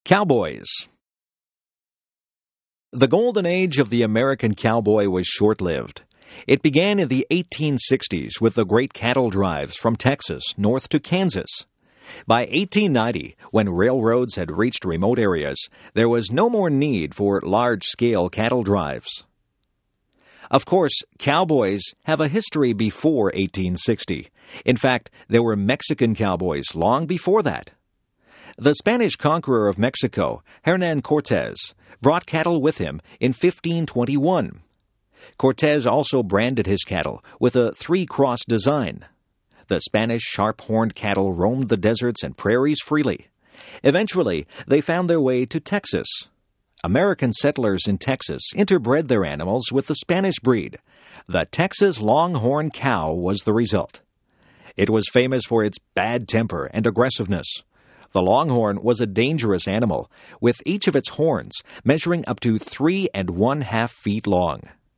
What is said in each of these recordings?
Cowboys. The golden age of the American cowboy was short-lived. It began in the 1860s with the great cattle drives from Texas north to Kansas. By 1890, when railroads had reached remote areas, there was no more need for large-scale cattle drives. Of course, cowboys have a history before 1860. In fact, there were Mexican cowboys long before that. The Spanish conqueror of Mexico, Hernán Cortés, brought cattle with him in 1521. Cortés also branded his cattle with a three-cross design. The Spanish sharp-horned cattle roamed the deserts and prairies freely. Eventually, they found their way to Texas. American settlers in Texas interbred their animals with the Spanish breed. The Texas Longhorn cow was the result. It was famous for its bad temper and aggressiveness. The Longhorn was a dangerous animal, with each of its horns measuring up to 3 1/2 feet long.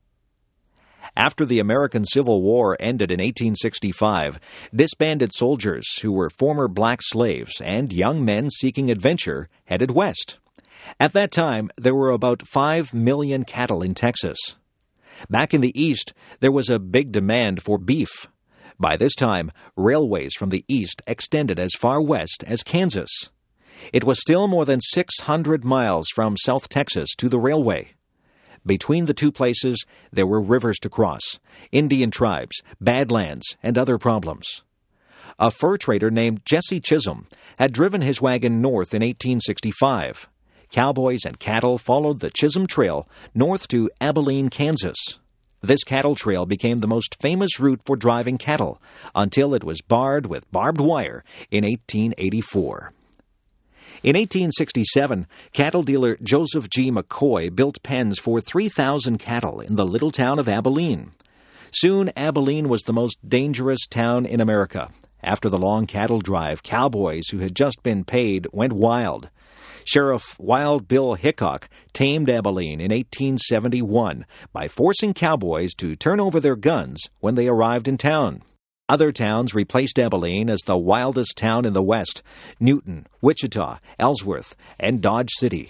After the American Civil War ended in 1865, disbanded soldiers who were former black slaves and young men seeking adventure headed west. At that time, there were about 5 million cattle in Texas. Back in the east, there was a big demand for beef. By this time, railways from the east extended as far west as Kansas. It was still more than 600 miles from South Texas to the railway. Between the two places, there were rivers to cross, Indian tribes, badlands, and other problems. A fur trader named Jesse Chisholm had driven his wagon north in 1865. Cowboys and cattle followed the Chisholm Trail north to Abilene, Kansas. This cattle trail became the most famous route for driving cattle until it was barred with barbed wire in 1884. In 1867, cattle dealer Joseph G. McCoy built pens for 3,000 cattle in the little town of Abilene. Soon, Abilene was the most dangerous town in America. After the long cattle drive, cowboys who had just been paid went wild. Sheriff Wild Bill Hickok tamed Abilene in 1871 by forcing cowboys to turn over their guns when they arrived in town. Other towns replaced Abilene as the wildest town in the West: Newton, Wichita, Ellsworth, and Dodge City.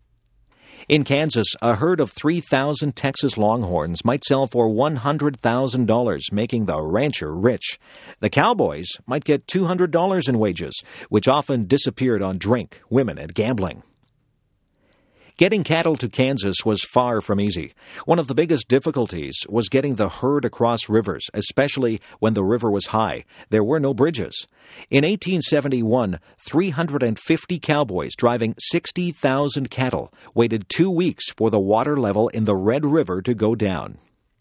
In Kansas, a herd of 3,000 Texas Longhorns might sell for $100,000, making the rancher rich. The cowboys might get $200 in wages, which often disappeared on drink, women, and gambling. Getting cattle to Kansas was far from easy. One of the biggest difficulties was getting the herd across rivers, especially when the river was high. There were no bridges. In 1871, 350 cowboys driving 60,000 cattle waited 2 weeks for the water level in the Red River to go down.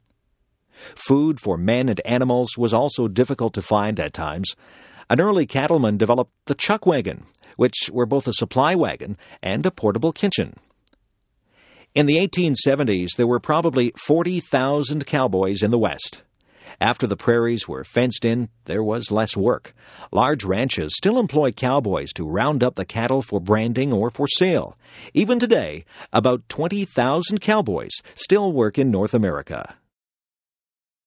Food for men and animals was also difficult to find at times. An early cattleman developed the chuck wagon, which were both a supply wagon and a portable kitchen. In the 1870s, there were probably 40,000 cowboys in the West. After the prairies were fenced in, there was less work. Large ranches still employ cowboys to round up the cattle for branding or for sale. Even today, about 20,000 cowboys still work in North America.